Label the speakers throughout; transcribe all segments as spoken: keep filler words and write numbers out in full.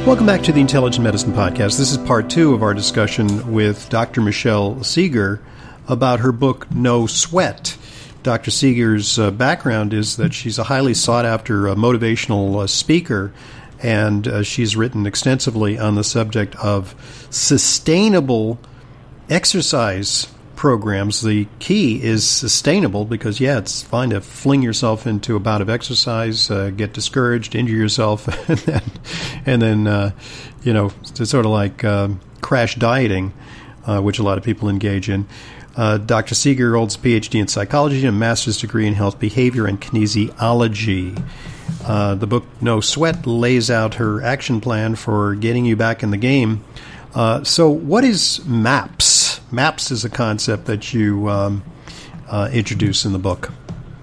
Speaker 1: Welcome back to the Intelligent Medicine Podcast. This is part two of our discussion with Doctor Michelle Segar about her book, No Sweat. Doctor Segar's uh, background is that she's a highly sought-after uh, motivational uh, speaker, and uh, she's written extensively on the subject of sustainable exercise programs. The key is sustainable because, yeah, it's fine to fling yourself into a bout of exercise, uh, get discouraged, injure yourself, and then, and then uh, you know, it's sort of like uh, crash dieting, uh, which a lot of people engage in. Uh, Doctor Segar holds a P H D in psychology and a master's degree in health behavior and kinesiology. Uh, the book No Sweat lays out her action plan for getting you back in the game. Uh, so what is MAPS? MAPS is a concept that you um, uh, introduce in the book.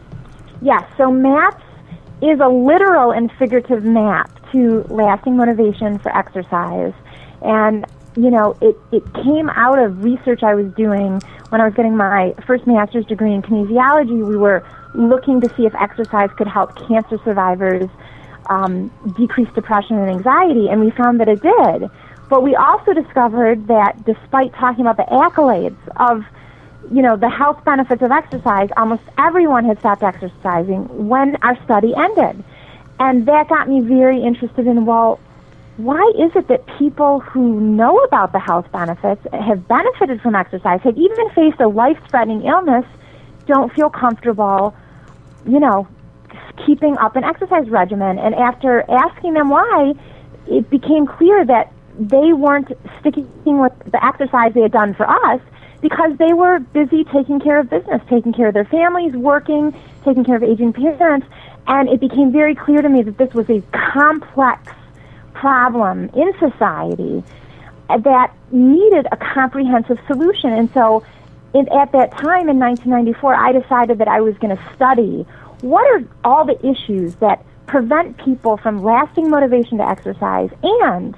Speaker 2: Yes, so MAPS is a literal and figurative map to lasting motivation for exercise. And, you know, it, it came out of research I was doing when I was getting my first master's degree in kinesiology. We were looking to see if exercise could help cancer survivors um, decrease depression and anxiety, and we found that it did. But we also discovered that despite talking about the accolades of, you know, the health benefits of exercise, almost everyone had stopped exercising when our study ended. And that got me very interested in, well, why is it that people who know about the health benefits, have benefited from exercise, have even faced a life-threatening illness, don't feel comfortable, you know, keeping up an exercise regimen? And after asking them why, it became clear that they weren't sticking with the exercise they had done for us because they were busy taking care of business, taking care of their families, working, taking care of aging parents. And it became very clear to me that this was a complex problem in society that needed a comprehensive solution. And so in, at that time in nineteen ninety-four, I decided that I was going to study what are all the issues that prevent people from lasting motivation to exercise and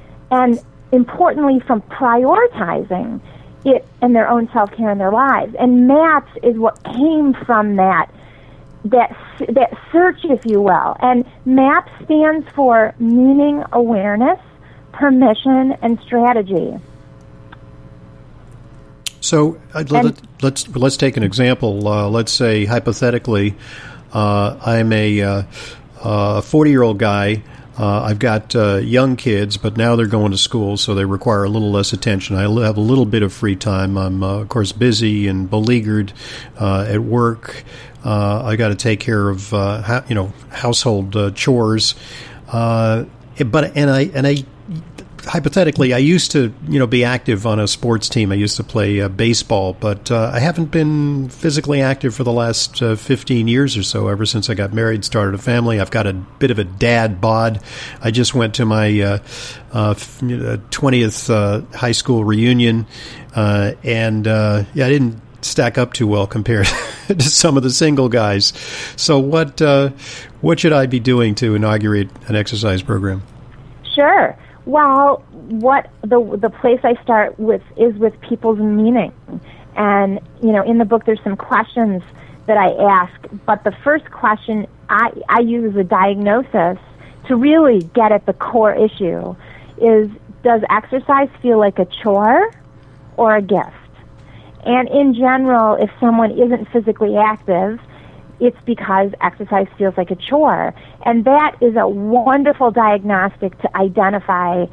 Speaker 2: and importantly, from prioritizing it in their own self-care in their lives. And MAPS is what came from that, that, that search, if you will. And MAPS stands for Meaning, Awareness, Permission, and Strategy.
Speaker 1: So uh, let, let's let's take an example. Uh, let's say, hypothetically, uh, I'm a uh, uh, forty-year-old guy. Uh, I've got uh, young kids, but now they're going to school, so they require a little less attention. I have a little bit of free time. I'm, uh, of course, busy and beleaguered uh, at work. Uh, I got to take care of, uh, ha- you know, household uh, chores. Uh, but and I and I hypothetically, I used to, you know, be active on a sports team. I used to play uh, baseball, but uh, I haven't been physically active for the last uh, fifteen years or so, ever since I got married, started a family. I've got a bit of a dad bod. I just went to my uh, uh, twentieth uh, high school reunion, uh, and uh, yeah, I didn't stack up too well compared to some of the single guys. So what uh, what should I be doing to inaugurate an exercise program?
Speaker 2: Sure. Well, what the the place I start with is with people's meaning. And, you know, in the book there's some questions that I ask, but the first question I, I use as a diagnosis to really get at the core issue is, does exercise feel like a chore or a gift? And in general, if someone isn't physically active, it's because exercise feels like a chore. And that is a wonderful diagnostic to identify,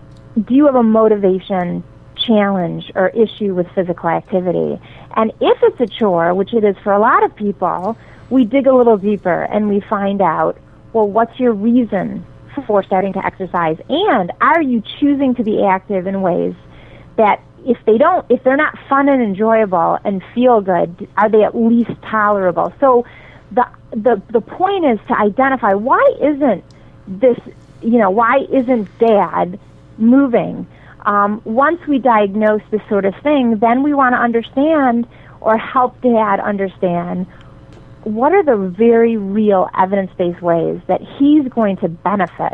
Speaker 2: do you have a motivation challenge or issue with physical activity? And if it's a chore, which it is for a lot of people, we dig a little deeper and we find out, well, what's your reason for starting to exercise? And are you choosing to be active in ways that if they don't, if they're not fun and enjoyable and feel good, are they at least tolerable? So the the the point is to identify, why isn't this, you know, why isn't Dad moving? Um, once we diagnose this sort of thing, then we want to understand or help Dad understand what are the very real evidence-based ways that he's going to benefit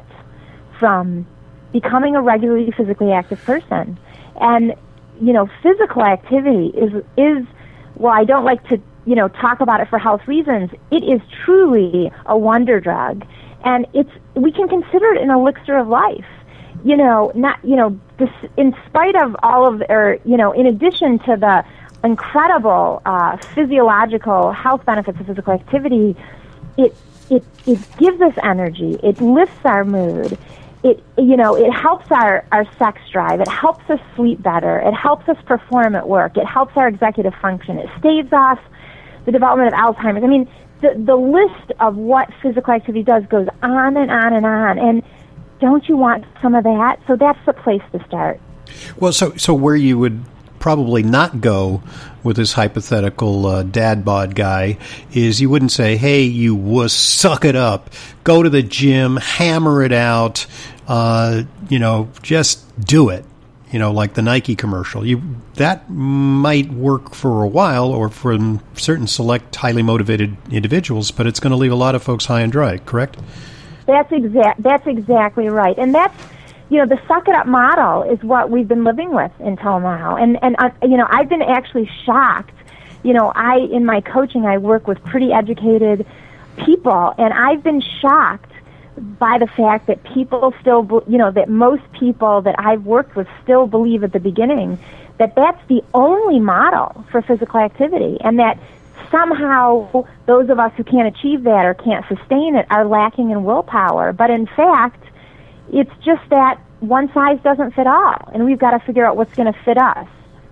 Speaker 2: from becoming a regularly physically active person. And you know, physical activity is, is, well, I don't like to, you know, talk about it for health reasons. It is truly a wonder drug. And it's, we can consider it an elixir of life. you know, not, you know, this, in spite of all of, or, you know, in addition to the incredible uh, physiological health benefits of physical activity, it, it, it gives us energy. It lifts our mood. It, you know, it helps our, our sex drive. It helps us sleep better. It helps us perform at work. It helps our executive function. It staves off the development of Alzheimer's. I mean, the, the list of what physical activity does goes on and on and on. And don't you want some of that? So that's the place to start.
Speaker 1: Well, so so where you would probably not go with this hypothetical uh, dad bod guy is you wouldn't say, hey, you wuss, suck it up, go to the gym, hammer it out, uh, you know, just do it, you know, like the Nike commercial. You that might work for a while or for certain select highly motivated individuals, but it's going to leave a lot of folks high and dry, correct?
Speaker 2: That's exact. That's exactly right, and that's, you know, the suck it up model is what we've been living with until now. And, and uh, you know, I've been actually shocked. You know, I, in my coaching, I work with pretty educated people, and I've been shocked by the fact that people still, you know, that most people that I've worked with still believe at the beginning that that's the only model for physical activity, and that somehow those of us who can't achieve that or can't sustain it are lacking in willpower. But in fact, it's just that one size doesn't fit all, and we've got to figure out what's going to fit us.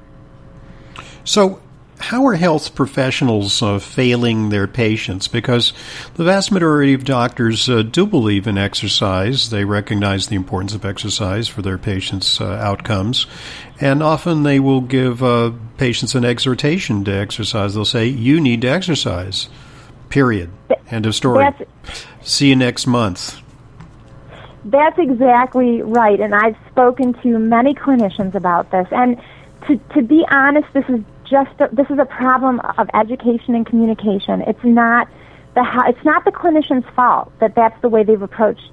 Speaker 1: So how are health professionals uh, failing their patients? Because the vast majority of doctors uh, do believe in exercise. They recognize the importance of exercise for their patients' uh, outcomes. And often they will give uh, patients an exhortation to exercise. They'll say, you need to exercise, period. End of story. That's, See you next month.
Speaker 2: That's exactly right, and I've spoken to many clinicians about this. And to to be honest, this is just a, this is a problem of education and communication. It's not the it's not the clinician's fault that that's the way they've approached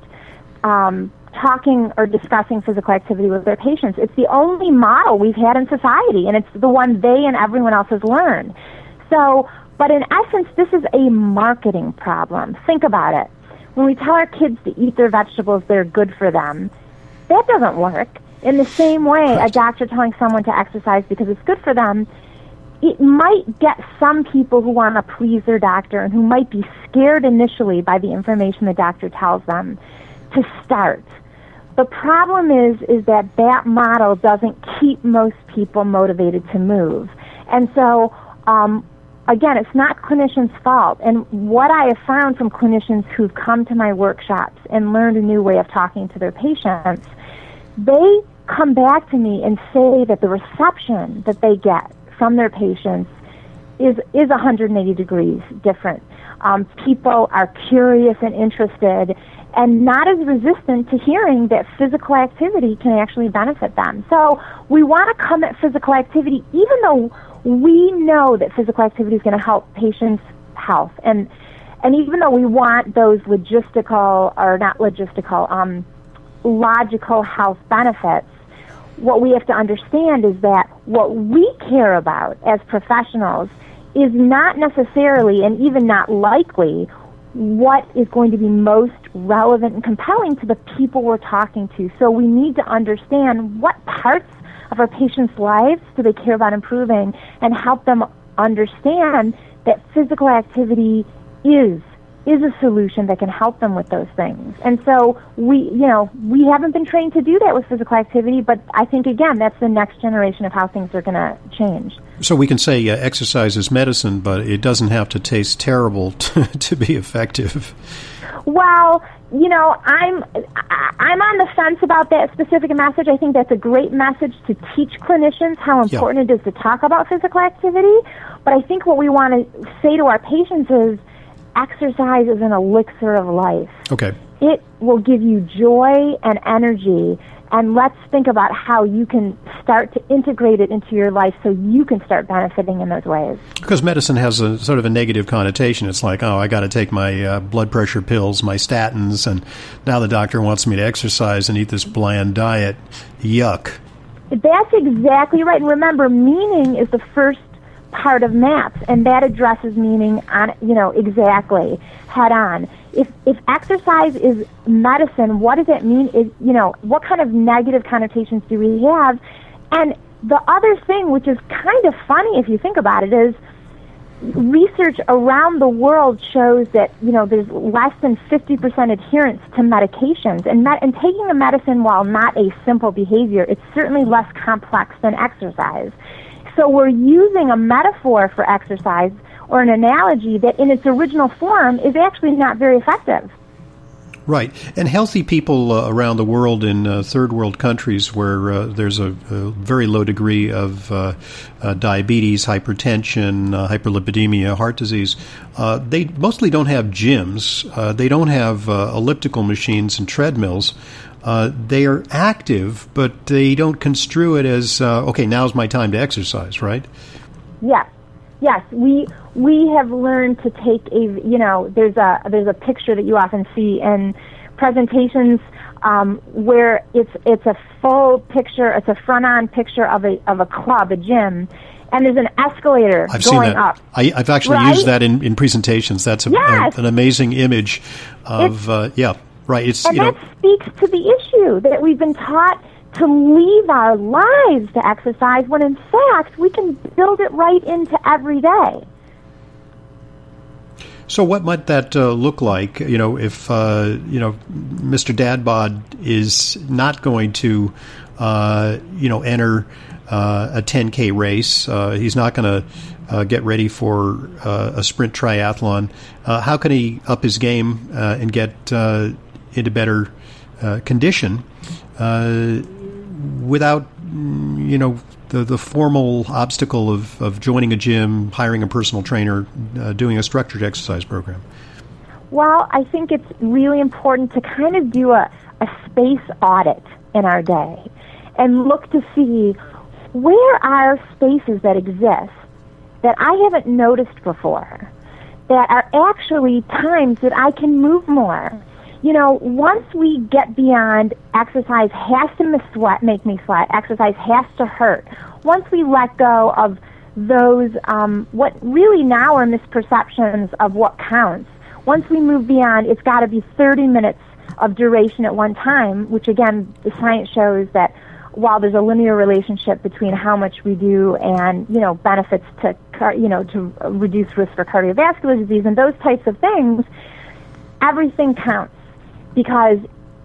Speaker 2: um, talking or discussing physical activity with their patients. It's the only model we've had in society, and it's the one they and everyone else has learned. So, but in essence, this is a marketing problem. Think about it. When we tell our kids to eat their vegetables, they're good for them, that doesn't work. In the same way, a doctor telling someone to exercise because it's good for them, it might get some people who want to please their doctor and who might be scared initially by the information the doctor tells them to start. The problem is, is that that model doesn't keep most people motivated to move. And so, um, Again, it's not clinicians' fault. And what I have found from clinicians who've come to my workshops and learned a new way of talking to their patients, they come back to me and say that the reception that they get from their patients is is one hundred eighty degrees different. Um, people are curious and interested and not as resistant to hearing that physical activity can actually benefit them. So we want to come at physical activity even though we know that physical activity is going to help patients' health. And and even though we want those logistical, or not logistical, um, logical health benefits, what we have to understand is that what we care about as professionals is not necessarily, and even not likely, what is going to be most relevant and compelling to the people we're talking to. So we need to understand what parts of our patients' lives do they care about improving, and help them understand that physical activity is is a solution that can help them with those things. And so we, you know, we haven't been trained to do that with physical activity, but I think, again, that's the next generation of how things are going to change. So
Speaker 1: we can say uh, exercise is medicine, but it doesn't have to taste terrible to, to be effective.
Speaker 2: Well, you know, I'm I'm on the fence about that specific message. I think that's a great message to teach clinicians how important yeah. it is to talk about physical activity. But I think what we want to say to our patients is exercise is an elixir of life.
Speaker 1: Okay.
Speaker 2: It will give you joy and energy, and let's think about how you can start to integrate it into your life so you can start benefiting in those ways. Because
Speaker 1: medicine has a sort of a negative connotation. It's like, oh, I got to take my uh, blood pressure pills, my statins, and now the doctor wants me to exercise and eat this bland diet. Yuck.
Speaker 2: That's exactly right. And remember, meaning is the first part of MAPS, and that addresses meaning on, you know, exactly head on. If if exercise is medicine, what does it mean? Is, you know, what kind of negative connotations do we have? And the other thing, which is kind of funny if you think about it, is research around the world shows that, you know, there's less than fifty percent adherence to medications. And, med- and taking a medicine, while not a simple behavior, it's certainly less complex than exercise. So we're using a metaphor for exercise or an analogy that in its original form is actually not very effective.
Speaker 1: Right. And healthy people uh, around the world in uh, third world countries where uh, there's a, a very low degree of uh, uh, diabetes, hypertension, uh, hyperlipidemia, heart disease, uh, they mostly don't have gyms. Uh, they don't have uh, elliptical machines and treadmills. Uh, they are active, but they don't construe it as, uh, okay, now's my time to exercise, right?
Speaker 2: Yes. Yes, we we have learned to take a, you know, there's a there's a picture that you often see in presentations um, where it's it's a full picture, it's a front-on picture of a of a club, a gym, and there's an escalator
Speaker 1: I've
Speaker 2: going
Speaker 1: seen that.
Speaker 2: up.
Speaker 1: I, I've actually
Speaker 2: right?
Speaker 1: used that in, in presentations. That's a,
Speaker 2: yes.
Speaker 1: a, an amazing image of, uh, yeah, right. It's
Speaker 2: and
Speaker 1: you
Speaker 2: that
Speaker 1: know,
Speaker 2: speaks to the issue that we've been taught to leave our lives to exercise when in fact we can build it right into every day.
Speaker 1: So what might that uh, look like, you know, if, uh, you know, Mister Dadbod is not going to, uh, you know, enter uh, a ten K race, uh, he's not going to uh, get ready for uh, a sprint triathlon, uh, how can he up his game uh, and get uh, into better uh, condition uh, without, you know, the, the formal obstacle of, of joining a gym, hiring a personal trainer, uh, doing a structured exercise program?
Speaker 2: Well, I think it's really important to kind of do a, a space audit in our day and look to see where are spaces that exist that I haven't noticed before, that are actually times that I can move more. You know, once we get beyond exercise has to sweat, make me sweat, exercise has to hurt, once we let go of those, um, what really now are misperceptions of what counts, once we move beyond, it's got to be thirty minutes of duration at one time, which again, the science shows that while there's a linear relationship between how much we do and, you know, benefits to, you know, to reduce risk for cardiovascular disease and those types of things, everything counts. Because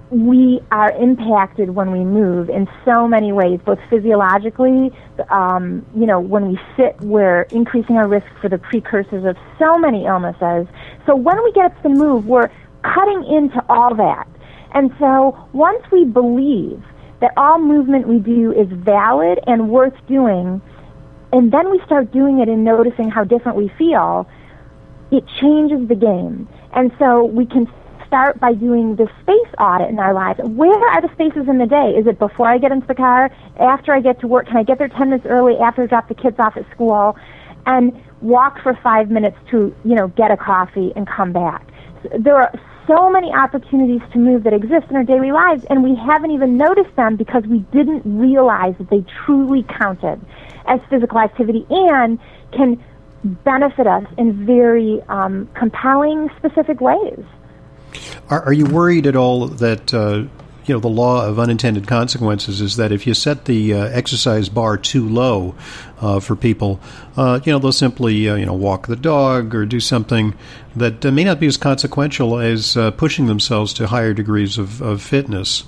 Speaker 2: we are impacted when we move in so many ways, both physiologically, um, you know, when we sit, we're increasing our risk for the precursors of so many illnesses. So when we get up to move, we're cutting into all that. And so once we believe that all movement we do is valid and worth doing, and then we start doing it and noticing how different we feel, it changes the game. And so we can start by doing the space audit in our lives. Where are the spaces in the day? Is it before I get into the car? After I get to work? Can I get there ten minutes early after I drop the kids off at school? And walk for five minutes to, you know, get a coffee and come back. There are so many opportunities to move that exist in our daily lives, and we haven't even noticed them because we didn't realize that they truly counted as physical activity and can benefit us in very um, compelling, specific ways.
Speaker 1: Are, are you worried at all that uh, you know the law of unintended consequences is that if you set the uh, exercise bar too low uh, for people, uh, you know they'll simply uh, you know walk the dog or do something that uh, may not be as consequential as uh, pushing themselves to higher degrees of, of fitness?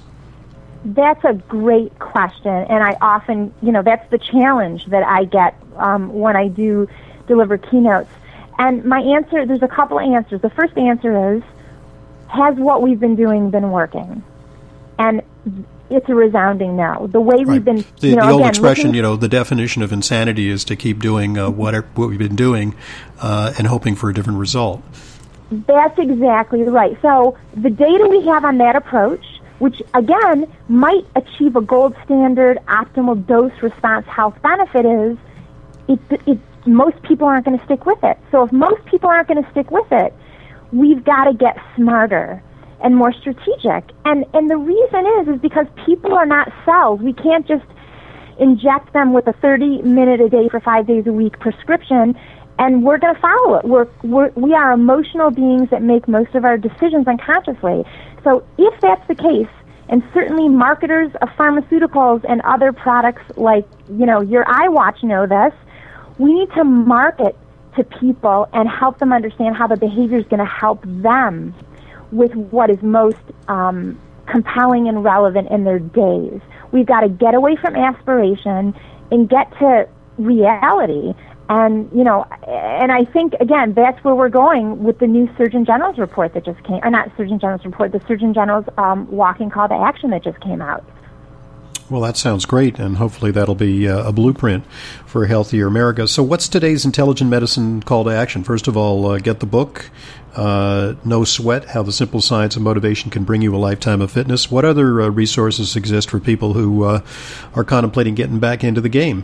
Speaker 2: That's a great question, and I often, you know, that's the challenge that I get um, when I do deliver keynotes. And my answer, there's a couple of answers. The first answer is, has what we've been doing been working? And it's a resounding no. The way
Speaker 1: right.
Speaker 2: we've been,
Speaker 1: the,
Speaker 2: you know,
Speaker 1: the old
Speaker 2: again,
Speaker 1: expression,
Speaker 2: looking,
Speaker 1: you know, the definition of insanity is to keep doing uh, what, what we've been doing uh, and hoping for a different result.
Speaker 2: That's exactly right. So the data we have on that approach, which again might achieve a gold standard optimal dose response health benefit, is it, it most people aren't going to stick with it. So if most people aren't going to stick with it, we've got to get smarter and more strategic. And and the reason is is because people are not cells. We can't just inject them with a thirty minute a day for five days a week prescription, and we're going to follow it. We're, we're, we are emotional beings that make most of our decisions unconsciously. So if that's the case, and certainly marketers of pharmaceuticals and other products like, you know, your iWatch know this, we need to market to people and help them understand how the behavior is going to help them with what is most um, compelling and relevant in their days. We've got to get away from aspiration and get to reality. And, you know, and I think, again, that's where we're going with the new Surgeon General's report that just came, or not Surgeon General's report, the Surgeon General's um, walking call to action that just came out.
Speaker 1: Well, that sounds great, and hopefully that'll be uh, a blueprint for a healthier America. So what's today's Intelligent Medicine call to action? First of all, uh, get the book, uh, No Sweat, How the Simple Science of Motivation Can Bring You a Lifetime of Fitness. What other uh, resources exist for people who uh, are contemplating getting back into the game?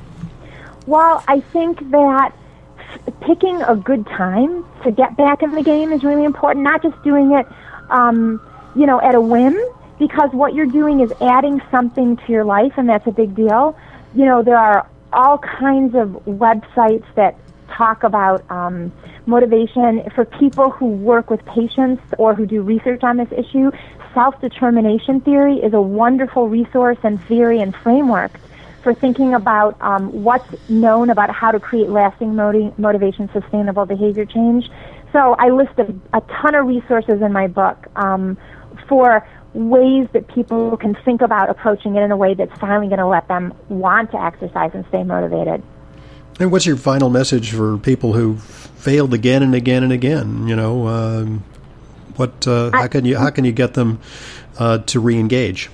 Speaker 2: Well, I think that picking a good time to get back in the game is really important, not just doing it, um, you know, at a whim, because what you're doing is adding something to your life, and that's a big deal. You know, there are all kinds of websites that talk about um, motivation for people who work with patients or who do research on this issue. Self-determination theory is a wonderful resource and theory and framework for thinking about um, what's known about how to create lasting motiv- motivation, sustainable behavior change. So I list a, a ton of resources in my book um, for ways that people can think about approaching it in a way that's finally going to let them want to exercise and stay motivated.
Speaker 1: And what's your final message for people who failed again and again and again? You know, um, what? Uh, how can you how can you get them uh, to re-engage?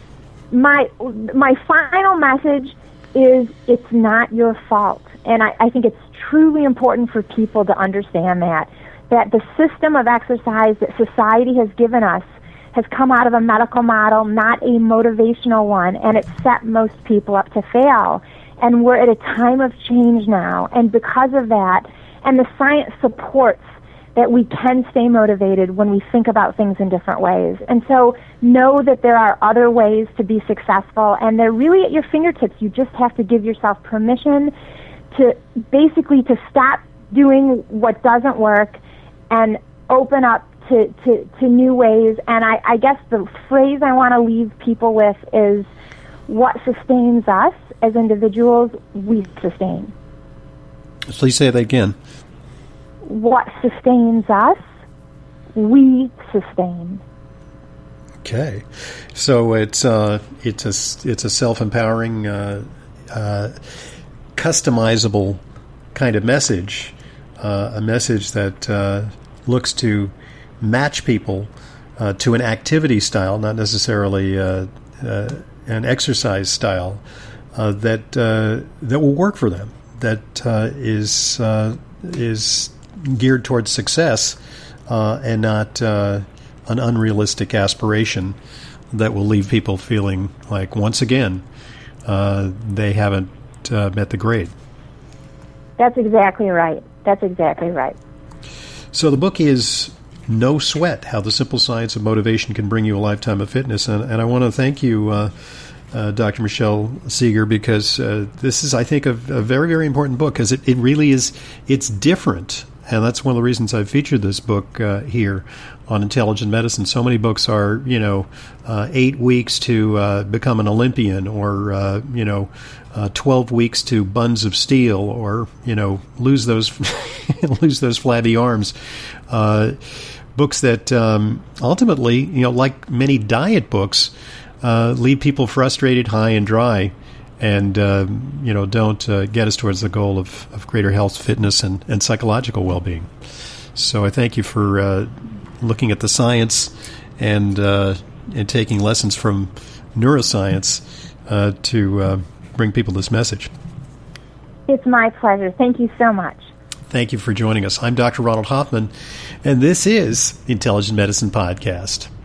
Speaker 2: My my final message is it's not your fault. And I, I think it's truly important for people to understand that, that the system of exercise that society has given us has come out of a medical model, not a motivational one, and it's set most people up to fail. And we're at a time of change now. And because of that, and the science supports that we can stay motivated when we think about things in different ways. And so know that there are other ways to be successful, and they're really at your fingertips. You just have to give yourself permission to basically to stop doing what doesn't work and open up to, to, to new ways. And I, I guess the phrase I want to leave people with is, what sustains us as individuals, we sustain.
Speaker 1: Please say that again.
Speaker 2: What sustains us, we sustain.
Speaker 1: Okay, so it's uh, it's a it's a self-empowering, uh, uh, customizable kind of message, uh, a message that uh, looks to match people uh, to an activity style, not necessarily uh, uh, an exercise style uh, that uh, that will work for them. That uh, is uh, is geared towards success uh, and not uh, an unrealistic aspiration that will leave people feeling like, once again, uh, they haven't uh, met the grade.
Speaker 2: That's exactly right. That's exactly right.
Speaker 1: So the book is No Sweat, How the Simple Science of Motivation Can Bring You a Lifetime of Fitness. And, and I want to thank you, uh, uh, Doctor Michelle Segar, because uh, this is, I think, a, a very, very important book, because it, it really is, it's different. And that's one of the reasons I've featured this book uh, here on Intelligent Medicine. So many books are, you know, uh, eight weeks to uh, become an Olympian, or, uh, you know, uh, twelve weeks to buns of steel, or, you know, lose those lose those flabby arms. Uh, books that um, ultimately, you know, like many diet books, uh, leave people frustrated, high and dry, and, uh, you know, don't uh, get us towards the goal of, of greater health, fitness, and, and psychological well-being. So I thank you for uh, looking at the science and uh, and taking lessons from neuroscience uh, to uh, bring people this message.
Speaker 2: It's my pleasure. Thank you so much.
Speaker 1: Thank you for joining us. I'm Doctor Ronald Hoffman, and this is the Intelligent Medicine Podcast.